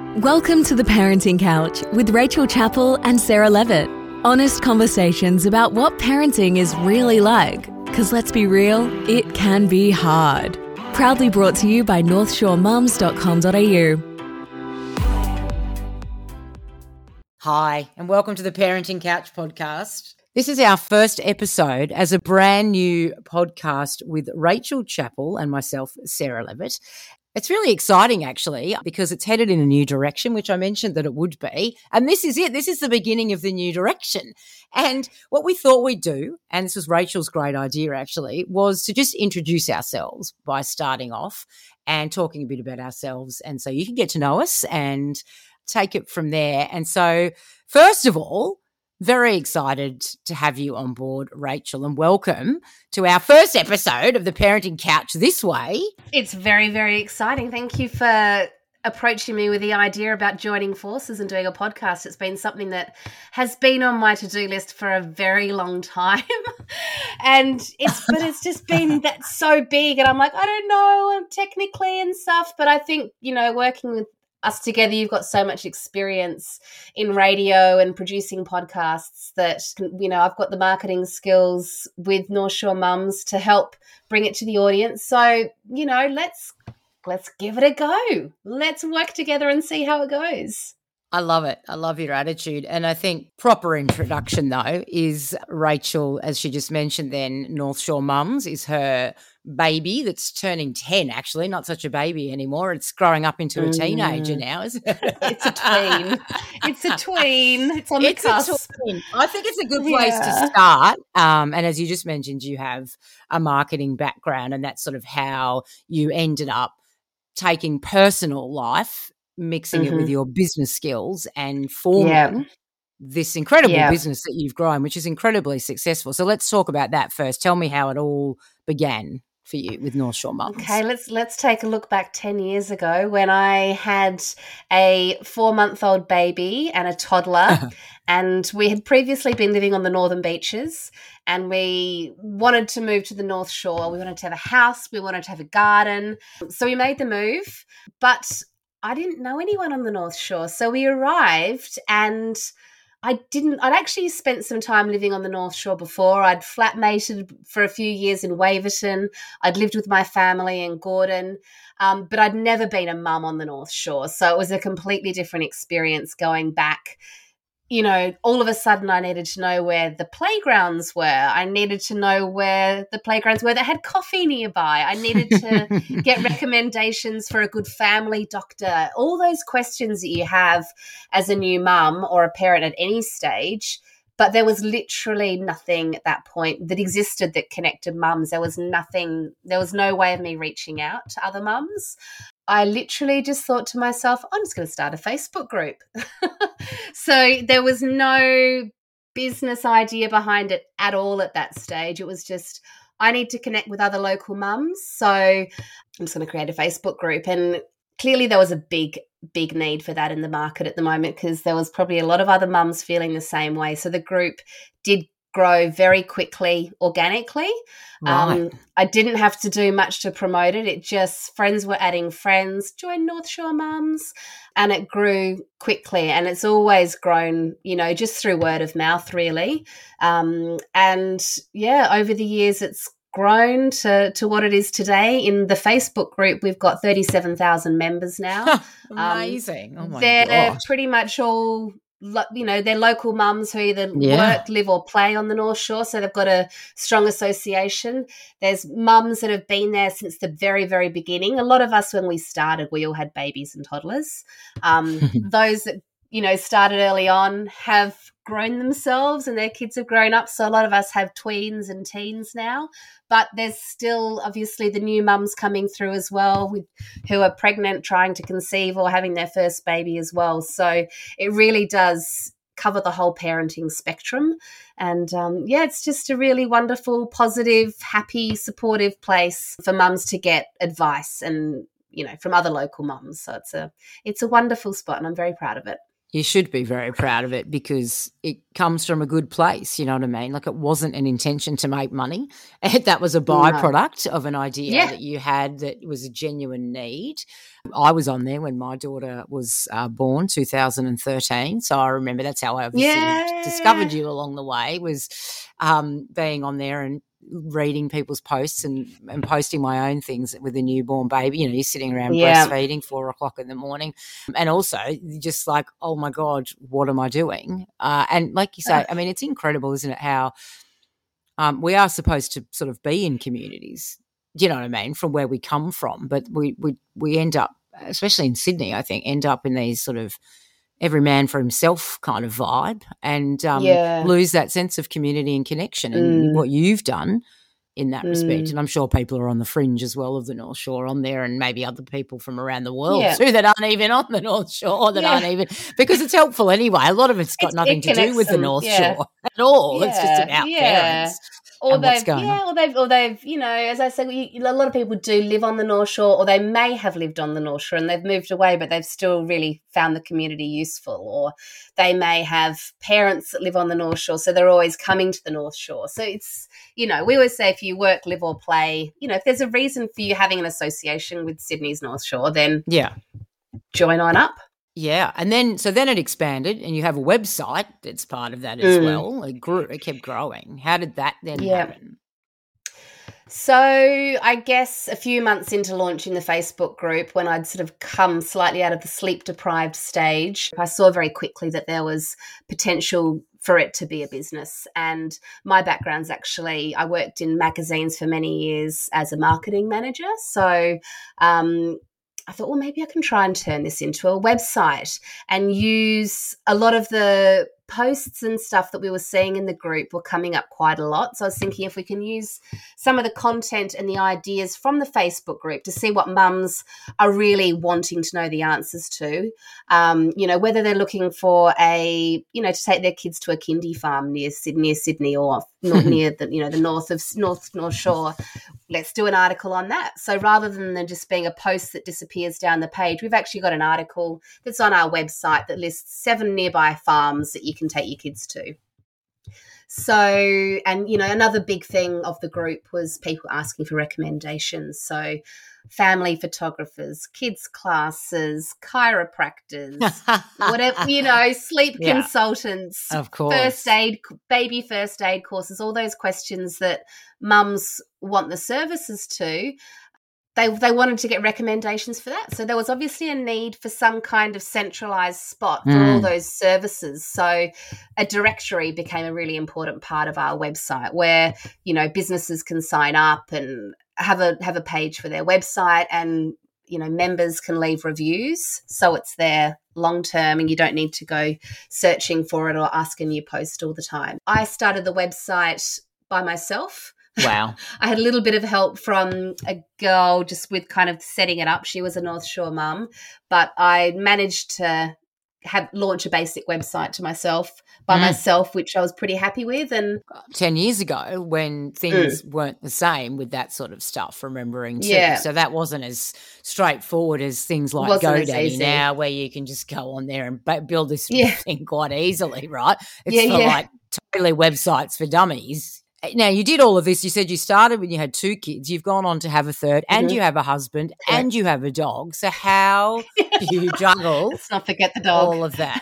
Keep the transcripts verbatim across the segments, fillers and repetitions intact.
Welcome to the Parenting Couch with Rachel Chappell and Sarah Levitt. Honest conversations about what parenting is really like. Because let's be real, it can be hard. Proudly brought to you by north shore mums dot com dot a u. Hi, and welcome to the Parenting Couch podcast. This is our first episode as a brand new podcast with Rachel Chappell and myself, Sarah Levitt. It's really exciting, actually, because it's headed in a new direction, which I mentioned that it would be. And this is it. This is the beginning of the new direction. And what we thought we'd do, and this was Rachel's great idea, actually, was to just introduce ourselves by starting off and talking a bit about ourselves. And so you can get to know us and take it from there. And so, first of all, very excited to have you on board, Rachel, and welcome to our first episode of the Parenting Couch this way. It's very, very exciting. Thank you for approaching me with the idea about joining forces and doing a podcast. It's been something that has been on my to-do list for a very long time. and it's but it's just been that's so big. And I'm like, I don't know, technically and stuff. But I think, you know, working with us together, you've got so much experience in radio and producing podcasts that, you know, I've got the marketing skills with North Shore Mums to help bring it to the audience. So, you know, let's let's give it a go. Let's work together and see how it goes. I love it. I love your attitude. And I think proper introduction, though, is Rachel, as she just mentioned then, North Shore Mums is her baby that's turning ten, actually, not such a baby anymore. It's growing up into a teenager mm. now, isn't it? It's a tween. It's a tween. It's on the it's cusp. A tween. I think it's a good place yeah. to start. Um, and as you just mentioned, you have a marketing background, and that's sort of how you ended up taking personal life, mixing mm-hmm. it with your business skills and forming yeah. this incredible yeah. business that you've grown, which is incredibly successful. So let's talk about that first. Tell me how it all began for you with North Shore Mums. Okay, let's let's take a look back ten years ago when I had a four-month-old baby and a toddler, and we had previously been living on the Northern Beaches, and we wanted to move to the North Shore. We wanted to have a house. We wanted to have a garden. So we made the move, but I didn't know anyone on the North Shore. So we arrived and I didn't, I'd actually spent some time living on the North Shore before. I'd flatmated for a few years in Waverton. I'd lived with my family in Gordon, um, but I'd never been a mum on the North Shore. So it was a completely different experience going back. You know, all of a sudden I needed to know where the playgrounds were. I needed to know where the playgrounds were that had coffee nearby. I needed to get recommendations for a good family doctor. All those questions that you have as a new mum or a parent at any stage. But there was literally nothing at that point that existed that connected mums. There was nothing, there was no way of me reaching out to other mums. I literally just thought to myself, I'm just going to start a Facebook group. So there was no business idea behind it at all at that stage. It was just, I need to connect with other local mums. So I'm just going to create a Facebook group. And clearly there was a big, big need for that in the market at the moment because there was probably a lot of other mums feeling the same way. So the group did grow very quickly, organically. Right. Um, I didn't have to do much to promote it. It just, friends were adding friends, join North Shore Mums, and it grew quickly. And it's always grown, you know, just through word of mouth, really. Um, and, yeah, over the years it's grown to, to what it is today. In the Facebook group, we've got thirty-seven thousand members now. Amazing. Um, oh, my they're God. pretty much all, you know, they're local mums who either yeah. work, live or play on the North Shore, so they've got a strong association. There's mums that have been there since the very, very beginning. A lot of us, when we started, we all had babies and toddlers. Um, those that, you know, started early on have grown themselves and their kids have grown up, so a lot of us have tweens and teens now. But there's still obviously the new mums coming through as well with who are pregnant, trying to conceive or having their first baby as well. So it really does cover the whole parenting spectrum. And, um, yeah, it's just a really wonderful, positive, happy, supportive place for mums to get advice and, you know, from other local mums. So it's a it's a wonderful spot and I'm very proud of it. You should be very proud of it because it comes from a good place, you know what I mean? Like it wasn't an intention to make money. That was a byproduct no. of an idea yeah. that you had that was a genuine need. I was on there when my daughter was uh, born, two thousand thirteen. So I remember that's how I obviously yeah. discovered you along the way, was um, being on there and reading people's posts and, and posting my own things with a newborn baby. You know, you're sitting around yeah. breastfeeding four o'clock in the morning. And also just like, oh my God, what am I doing? Uh, and like you say, I mean, it's incredible, isn't it, how um, we are supposed to sort of be in communities, do you know what I mean, from where we come from. But we, we, we end up, especially in Sydney, I think, end up in these sort of every man for himself kind of vibe and um, yeah. lose that sense of community and connection and mm. what you've done in that mm. respect. And I'm sure people are on the fringe as well of the North Shore on there, and maybe other people from around the world yeah. too that aren't even on the North Shore, that yeah. aren't even, because it's helpful anyway. A lot of it's got it's, nothing it to do with them. the North yeah. Shore at all. Yeah. It's just about yeah. parents. Or and they've, what's yeah, on. or they've, or they've, you know, as I said, a lot of people do live on the North Shore, or they may have lived on the North Shore and they've moved away, but they've still really found the community useful. Or they may have parents that live on the North Shore, so they're always coming to the North Shore. So it's, you know, we always say if you work, live, or play, you know, if there's a reason for you having an association with Sydney's North Shore, then yeah, join on up. Yeah, and then so then it expanded, and you have a website that's part of that as mm. well. It grew, it kept growing. How did that then yeah. happen? So I guess a few months into launching the Facebook group, when I'd sort of come slightly out of the sleep-deprived stage, I saw very quickly that there was potential for it to be a business. And my background's actually, I worked in magazines for many years as a marketing manager. So um I thought, well, maybe I can try and turn this into a website and use a lot of the posts and stuff that we were seeing in the group were coming up quite a lot. So I was thinking if we can use some of the content and the ideas from the Facebook group to see what mums are really wanting to know the answers to, um, you know, whether they're looking for a, you know, to take their kids to a kindy farm near Sydney, near Sydney or not near the, you know, the north of North North Shore. Let's do an article on that. So rather than them just being a post that disappears down the page, we've actually got an article that's on our website that lists seven nearby farms that you can take your kids to. So, and, you know, another big thing of the group was people asking for recommendations. So family photographers, kids classes, chiropractors, whatever, you know, sleep yeah, consultants, of course, first aid, baby first aid courses, all those questions that mums want the services to. They they wanted to get recommendations for that. So there was obviously a need for some kind of centralised spot for mm. all those services. So a directory became a really important part of our website where, you know, businesses can sign up and have a have a page for their website, and, you know, members can leave reviews. So it's there long term and you don't need to go searching for it or ask a new post all the time. I started the website by myself. Wow. I had a little bit of help from a girl just with kind of setting it up. She was a North Shore mum, but I managed to have launch a basic website to myself by mm. myself, which I was pretty happy with. And ten years ago when things mm. weren't the same with that sort of stuff, remembering too. Yeah. So that wasn't as straightforward as things like wasn't GoDaddy now, where you can just go on there and b- build this yeah. thing quite easily, right? It's yeah, for yeah. like totally websites for dummies. Now, you did all of this. You said you started when you had two kids. You've gone on to have a third, and mm-hmm. you have a husband, yeah. and you have a dog. So how do you juggle Let's not forget the dog. all of that?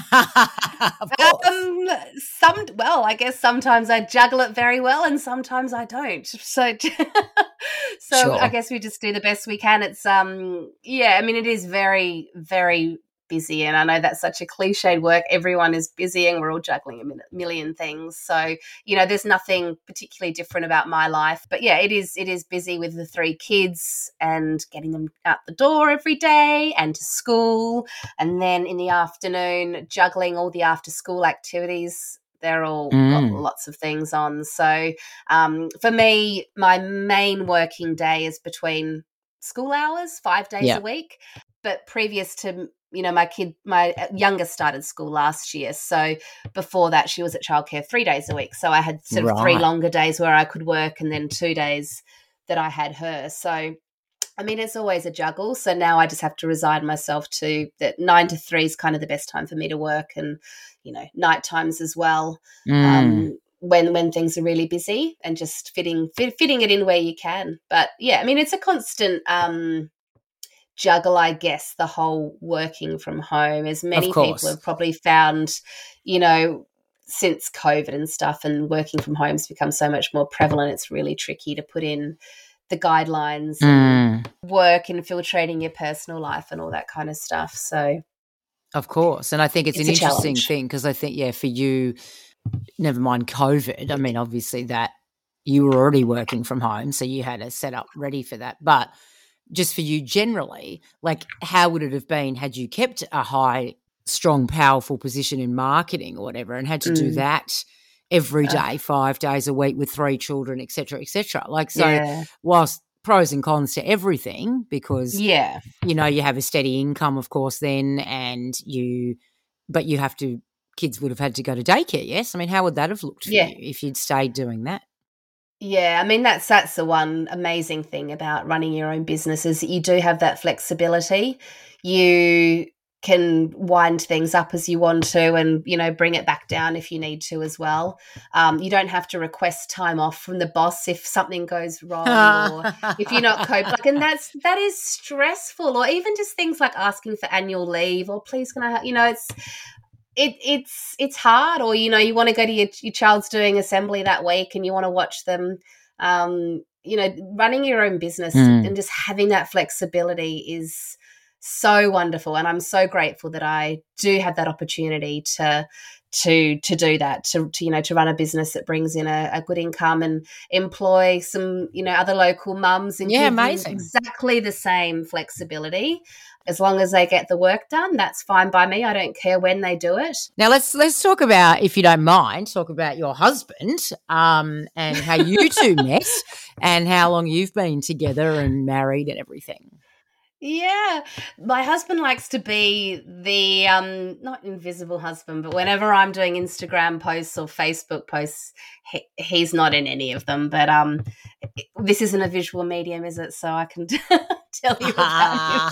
Of um, some, well, I guess sometimes I juggle it very well and sometimes I don't. So, so sure. I guess we just do the best we can. It's, um, yeah, I mean, it is very, very busy, and I know that's such a cliched work. Everyone is busy and we're all juggling a million things. So, you know, there's nothing particularly different about my life, but yeah, it is it is busy with the three kids and getting them out the door every day and to school, and then in the afternoon juggling all the after school activities. They're all mm. got lots of things on. So um, for me, my main working day is between school hours, five days yeah. a week. But previous to, you know, my kid, my youngest started school last year. So before that, she was at childcare three days a week. So I had sort of right. three longer days where I could work and then two days that I had her. So I mean, it's always a juggle. So now I just have to resign myself to that nine to three is kind of the best time for me to work, and, you know, night times as well. Mm. Um, when when things are really busy, and just fitting fit, fitting it in where you can. But yeah, I mean, it's a constant um, juggle, I guess, the whole working from home, as many people have probably found, you know, since COVID and stuff, and working from home has become so much more prevalent. It's really tricky to put in the guidelines Mm. and work, infiltrating your personal life and all that kind of stuff. So, of course. And I think it's, It's an a interesting challenge. thing, because I think, yeah, for you, never mind COVID, I mean, obviously that you were already working from home, so you had a setup ready for that. But just for you generally, like, how would it have been had you kept a high, strong, powerful position in marketing or whatever, and had to do Mm. that every Ugh. day, five days a week with three children, et cetera, et cetera? Like, so Yeah. whilst pros and cons to everything, because, Yeah. you know, you have a steady income, of course, then, and you, but you have to, kids would have had to go to daycare, yes? I mean, how would that have looked for Yeah. you if you'd stayed doing that? Yeah, I mean, that's that's the one amazing thing about running your own business, is that you do have that flexibility. You can wind things up as you want to, and, you know, bring it back down if you need to as well. Um, you don't have to request time off from the boss if something goes wrong, or if you're not coping. Like, and that's that is stressful. Or even just things like asking for annual leave, or please can I, ha-, you know, it's it it's it's hard. Or, you know, you want to go to your your child's doing assembly that week, and you want to watch them. Um, you know, running your own business Mm. and just having that flexibility is so wonderful, and I'm so grateful that I do have that opportunity to to to do that, to, to you know, to run a business that brings in a, a good income, and employ some, you know, other local mums, and Yeah, give them amazing. exactly the same flexibility. As long as they get the work done, that's fine by me. I don't care when they do it. Now let's let's talk about, if you don't mind, talk about your husband, um, and how you two met, and how long you've been together and married and everything. Yeah, my husband likes to be the um not invisible husband, but whenever I'm doing Instagram posts or Facebook posts, he, he's not in any of them. But um, this isn't a visual medium, is it? So I can tell you about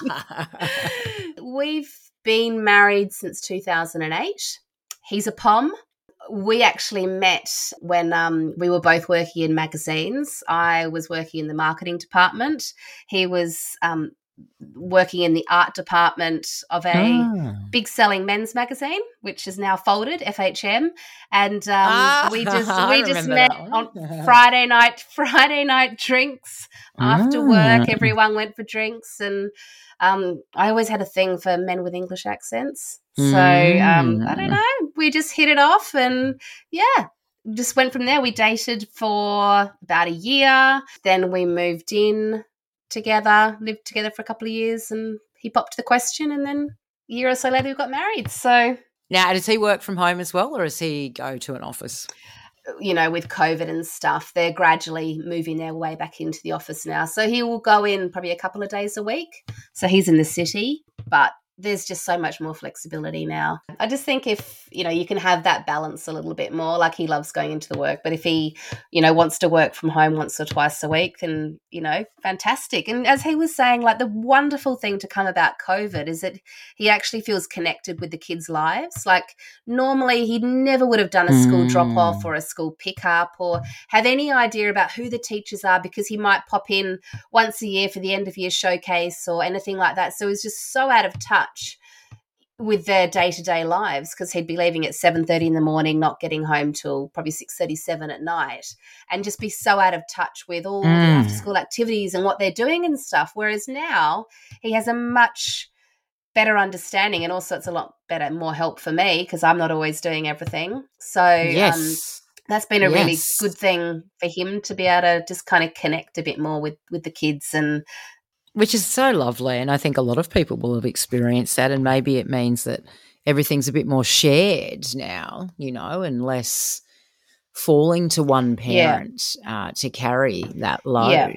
him. We've been married since two thousand eight. He's a P O M. We actually met when um, we were both working in magazines. I was working in the marketing department. He was um, working in the art department of a Ah. big selling men's magazine, which is now folded, F H M. And um, Ah, we just I we just remember met that on one. Friday night, Friday night drinks after Ah. work. Everyone went for drinks, and um, I always had a thing for men with English accents. So um, I don't Mm. know. We just hit it off, and yeah, just went from there. We dated for about a year. Then we moved in together, lived together for a couple of years, and he popped the question, and then a year or so later we got married. So, Now, does he work from home as well, or does he go to an office? you know, with COVID and stuff, they're gradually moving their way back into the office now. So he will go in probably a couple of days a week. So he's in the city, but there's just so much more flexibility now. I just think if, you know, you can have that balance a little bit more. Like, he loves going into the work, but if he, you know, wants to work from home once or twice a week, then, you know, fantastic. And as he was saying, like, the wonderful thing to come about COVID is that he actually feels connected with the kids' lives. Like, normally he never would have done a school Mm. drop off or a school pickup, or have any idea about who the teachers are, because he might pop in once a year for the end of year showcase or anything like that. So he's just so out of touch with their day-to-day lives, because he'd be leaving at seven thirty in the morning, not getting home till probably six thirty, seven at night, and just be so out of touch with all Mm. the after-school activities and what they're doing and stuff. Whereas now he has a much better understanding, and also it's a lot better, more help for me, because I'm not always doing everything. So um, Yes. that's been a really Yes. good thing for him, to be able to just kind of connect a bit more with, with the kids. And Which is so lovely, and I think a lot of people will have experienced that, and maybe it means that everything's a bit more shared now, you know, and less falling to one Yeah. parent uh, to carry that load. Yeah.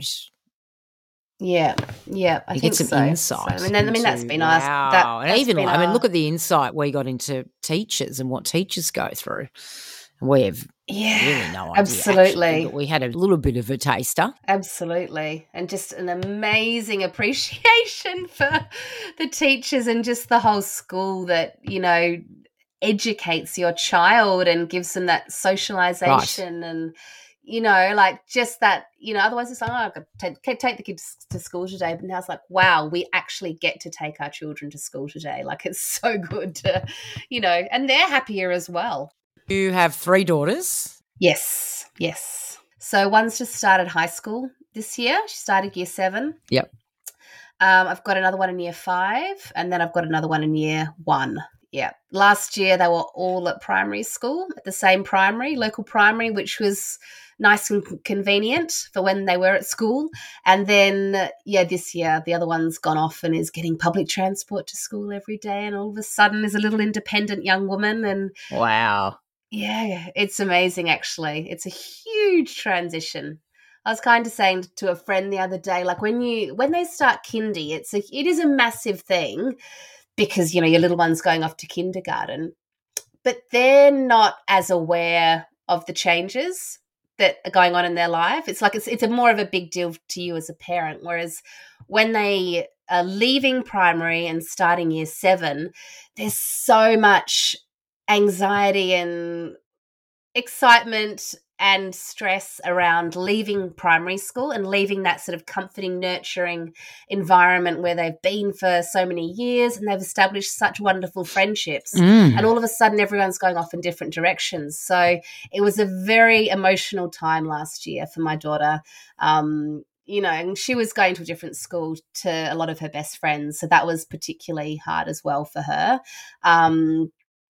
yeah, yeah, I You think get some so. insight. So, I mean, I mean that's into- been nice. Wow. That, and that's even, been I mean, a- look at the insight we got into teachers and what teachers go through. We have Yeah, really no idea, absolutely. actually, but we had a little bit of a taster. Absolutely. And just an amazing appreciation for the teachers and just the whole school that, you know, educates your child and gives them that socialization right. and, you know, like just that, you know, otherwise it's like, oh, I've got to take, take the kids to school today. But now it's like, wow, we actually get to take our children to school today. Like it's so good to, you know, and they're happier as well. You have three daughters? Yes, yes. So one's just started high school this year. She started year seven. Yep. Um, I've got another one in year five, and then I've got another one in year one. Yeah. Last year they were all at primary school, at the same primary, local primary, which was nice and convenient for when they were at school. And then, yeah, this year the other one's gone off and is getting public transport to school every day, and all of a sudden is a little independent young woman. And wow. Yeah, it's amazing, actually. It's a huge transition. I was kind of saying to a friend the other day, like when you when they start kindy, it's a it is a massive thing because, you know, your little one's going off to kindergarten, but they're not as aware of the changes that are going on in their life. It's like it's it's a more of a big deal to you as a parent, whereas when they are leaving primary and starting year seven, there's so much anxiety and excitement and stress around leaving primary school and leaving that sort of comforting, nurturing environment where they've been for so many years and they've established such wonderful friendships. Mm. And all of a sudden everyone's going off in different directions. So it was a very emotional time last year for my daughter. Um, you know, and she was going to a different school to a lot of her best friends. So that was particularly hard as well for her. Um,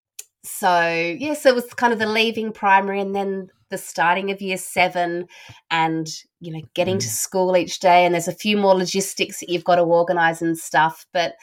So, yeah, so it was kind of the leaving primary and then the starting of year seven and, you know, getting mm. to school each day. And there's a few more logistics that you've got to organise and stuff. But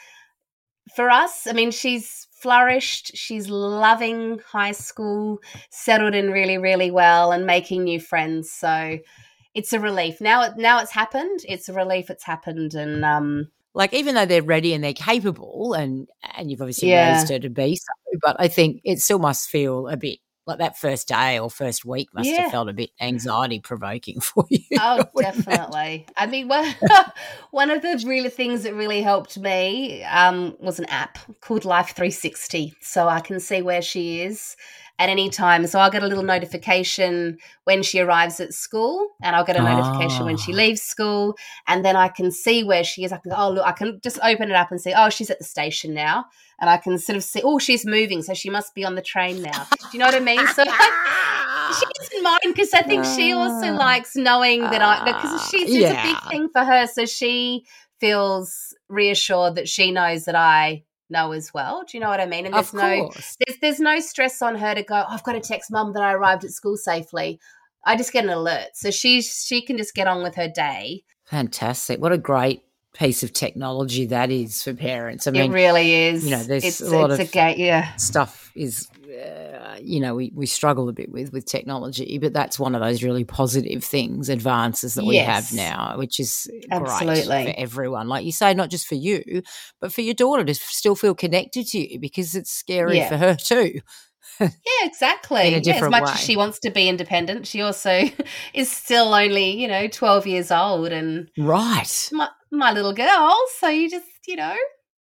for us, I mean, she's flourished. She's loving high school, settled in really, really well and making new friends. So it's a relief. Now, now it's happened. It's a relief it's happened. And, um, like, even though they're ready and they're capable and, and you've obviously yeah. raised her to be so, but I think it still must feel a bit like that first day or first week must yeah. have felt a bit anxiety provoking for you. Oh, definitely. I mean, one, one of the really things that really helped me um, was an app called Life three sixty. So I can see where she is at any time. So I'll get a little notification when she arrives at school and I'll get a notification oh. when she leaves school, and then I can see where she is. I can go, oh, look, I can just open it up and see, oh, she's at the station now. And I can sort of see, oh, she's moving, so she must be on the train now. Do you know what I mean? So like, she doesn't mind because I think she also likes knowing that I, because she's it's yeah. a big thing for her. So she feels reassured that she knows that I know as well. Do you know what I mean? And there's of no course. there's there's no stress on her to go, oh, I've got to text mum that I arrived at school safely. I just get an alert. So she she can just get on with her day. Fantastic. What a great piece of technology that is for parents. I mean, it really is. You know, there's it's, a lot it's of a ga- yeah. stuff is, uh, you know, we, we struggle a bit with with technology, but that's one of those really positive things, advances that we yes. have now, which is Absolutely. great for everyone. Like you say, not just for you, but for your daughter to still feel connected to you, because it's scary yeah. for her too. Yeah, exactly. In a different yeah, as much way. as she wants to be independent, she also is still only, you know, twelve years old and right. my, my little girl. So you just, you know,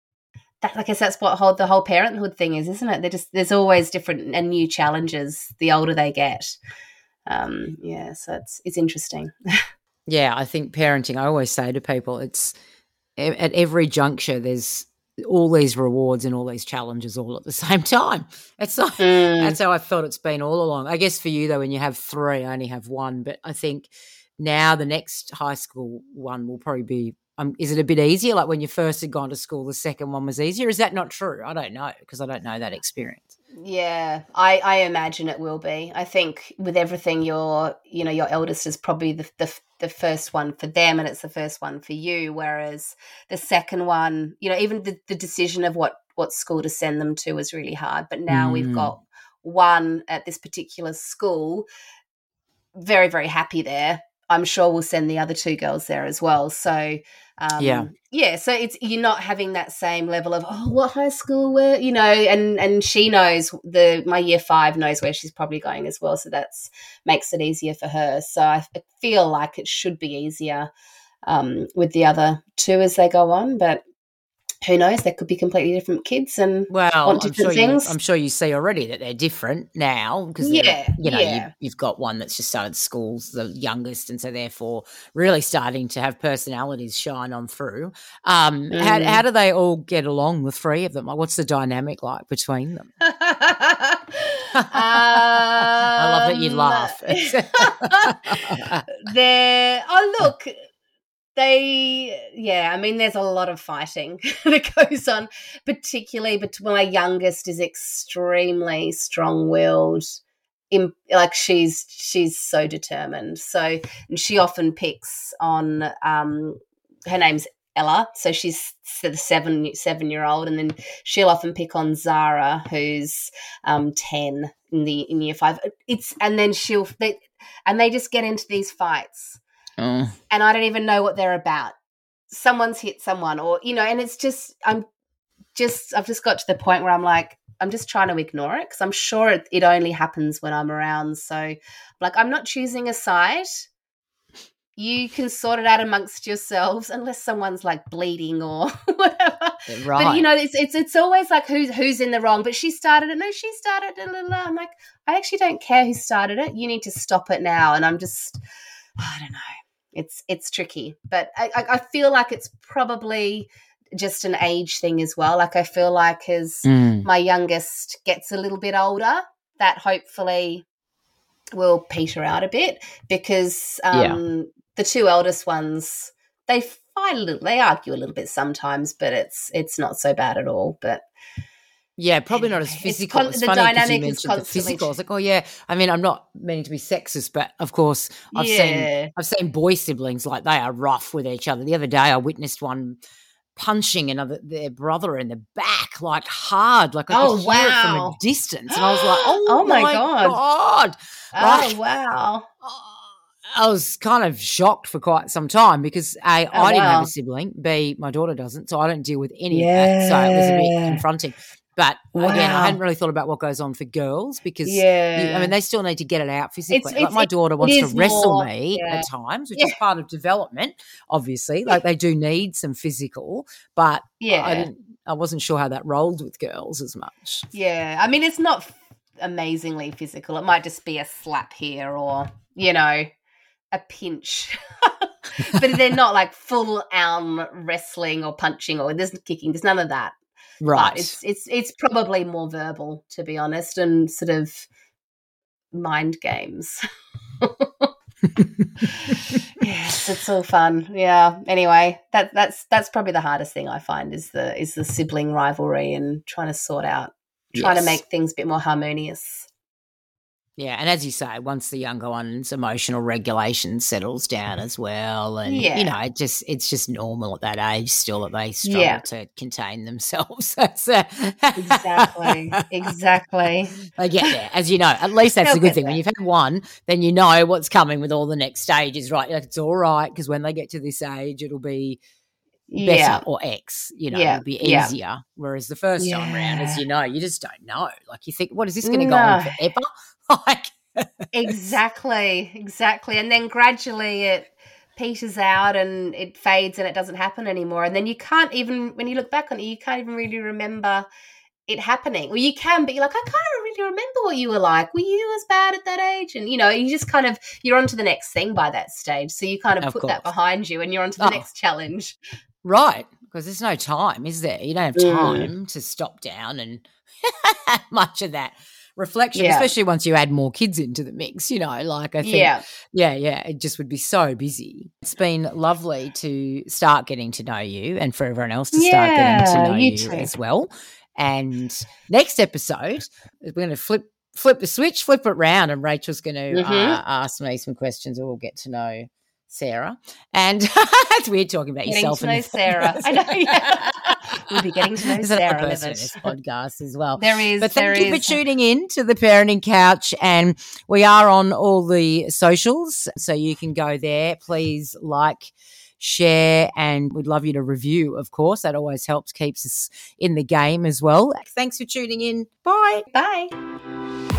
that, I guess that's what whole, the whole parenthood thing is, isn't it? They're just, there's always different and new challenges the older they get. Um, yeah, so it's it's interesting. Yeah, I think parenting, I always say to people, it's at every juncture there's all these rewards and all these challenges all at the same time. It's like, mm. That's how I felt it's been all along. I guess for you though, when you have three, I only have one, but I think now the next high school one will probably be, um, is it a bit easier? Like when you first had gone to school, the second one was easier. Is that not true? I don't know, because I don't know that experience. Yeah, I, I imagine it will be. I think with everything, your you know your eldest is probably the, the the first one for them, and it's the first one for you. Whereas the second one, you know, even the, the decision of what what school to send them to was really hard. But now mm. we've got one at this particular school. Very very happy there. I'm sure we'll send the other two girls there as well. So, um, yeah. yeah, so it's you're not having that same level of, oh, what high school were, you know, and, and she knows, the my year five knows where she's probably going as well, so that's makes it easier for her. So I feel like it should be easier um, with the other two as they go on, but who knows? They could be completely different kids and well, want I'm different sure things. You, I'm sure you see already that they're different now because, yeah, you know, yeah. you, you've got one that's just started schools, the youngest, and so therefore really starting to have personalities shine on through. Um, Mm. how, how do they all get along, the three of them? Like, what's the dynamic like between them? um, I love that you laugh. They're, oh, look, they, yeah, I mean, there's a lot of fighting that goes on, particularly between my youngest is extremely strong-willed. In, like she's she's so determined. So and she often picks on um, her name's Ella, so she's the seven seven year old, and then she'll often pick on Zara, who's um, ten in the in year five. It's and then she'll they, and they just get into these fights. Oh. And I don't even know what they're about. Someone's hit someone, or, you know, and it's just, I'm just, I've just got to the point where I'm like, I'm just trying to ignore it because I'm sure it, it only happens when I'm around. So, like, I'm not choosing a side. You can sort it out amongst yourselves unless someone's like bleeding or whatever. Right. But, you know, it's it's it's always like who's who's in the wrong. But she started it. No, she started it. Blah, blah, blah. I'm like, I actually don't care who started it. You need to stop it now. And I'm just, I don't know. It's it's tricky, but I, I feel like it's probably just an age thing as well. Like I feel like as Mm. my youngest gets a little bit older, that hopefully will peter out a bit because um, Yeah. the two eldest ones, they fight a little, they argue a little bit sometimes, but it's it's not so bad at all. But yeah, probably not as Anyway, it's physical. con- It's the funny 'cause you dynamic is mentioned the constantly physical. I was like, oh yeah. I mean, I'm not meaning to be sexist, but of course, I've Yeah. seen I've seen boy siblings like they are rough with each other. The other day, I witnessed one punching another their brother in the back, like hard, like I Oh, could hear it from a wow. distance, and I was like, oh, Oh, my my God. god! Oh, Like, wow. I was kind of shocked for quite some time because A, I Oh, didn't have wow. a sibling. B, my daughter doesn't, so I don't deal with any of that. So it was a bit Yeah. confronting. But again, I Wow. hadn't really thought about what goes on for girls because, you- Yeah. I mean, they still need to get it out physically. It's- like it's- my it- daughter it wants to is wrestle more- me yeah. at times, which Yeah. is part of development, obviously. Like they do need some physical, but Yeah. I didn't. I wasn't sure how that rolled with girls as much. Yeah, I mean, it's not f- amazingly physical. It might just be a slap here or, you know, a pinch. But they're not like full on wrestling or punching or there's kicking. There's none of that. Right. But it's it's it's probably more verbal, to be honest, and sort of mind games. Yes, it's all fun. Yeah. Anyway, that that's that's probably the hardest thing I find is the is the sibling rivalry and trying to sort out, trying to Yes. make things a bit more harmonious. Yeah, and as you say, once the younger one's emotional regulation settles down as well, and Yeah. you know, it just it's just normal at that age still that they struggle Yeah. to contain themselves. That's, uh, Exactly. Exactly. They get there, as you know. At least that's They'll the good get thing. When there. you've had one, then you know what's coming with all the next stages, right? Like, it's all right because when they get to this age, it'll be better Yeah. or X, you know, Yeah. it'll be Yeah. easier. Whereas the first time round, as Yeah. you know, you just don't know. Like you think, what is this going to go on No. forever? Like, Exactly. Exactly. And then gradually it peters out and it fades and it doesn't happen anymore. And then you can't even, when you look back on it, you can't even really remember it happening. Well, you can, but you're like, I can't really remember what you were like. Were you as bad at that age? And, you know, you just kind of, you're on to the next thing by that stage. So you kind of, Of put that course. behind you and you're on to the Oh. next challenge. right, because there's no time, is there? You don't have Mm. time to stop down and much of that reflection, Yeah. especially once you add more kids into the mix, you know, like I think, Yeah. yeah, yeah, it just would be so busy. It's been lovely to start getting to know you and for everyone else to start getting to Yeah, know you you, too. as well. And next episode, we're going to flip flip the switch, flip it round, and Rachel's going to Mhm. uh, ask me some questions, and we'll get to know Sarah. And it's weird talking about Getting yourself. to know and Sarah. I know, yeah. We'll be getting to know There's Sarah another person in Levitt. this podcast as well. There is. But thank there you is. for tuning in to the Parenting Couch, and we are on all the socials, so you can go there. Please like, share, and we'd love you to review, of course. That always helps, keeps us in the game as well. Thanks for tuning in. Bye. Bye.